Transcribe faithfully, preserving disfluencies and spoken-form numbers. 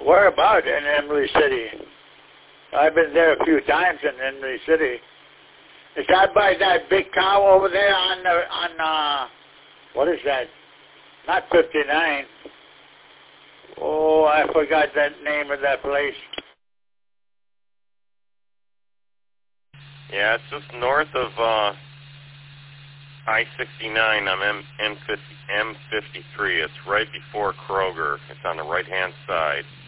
Where about in Emily City? I've been there a few times in Emily City. Is that by that big cow over there on the, on, uh, what is that? Not fifty-nine. Oh, I forgot that name of that place. Yeah, it's just north of uh, I sixty-nine on M M fifty M fifty-three. It's right before Kroger. It's on the right-hand side.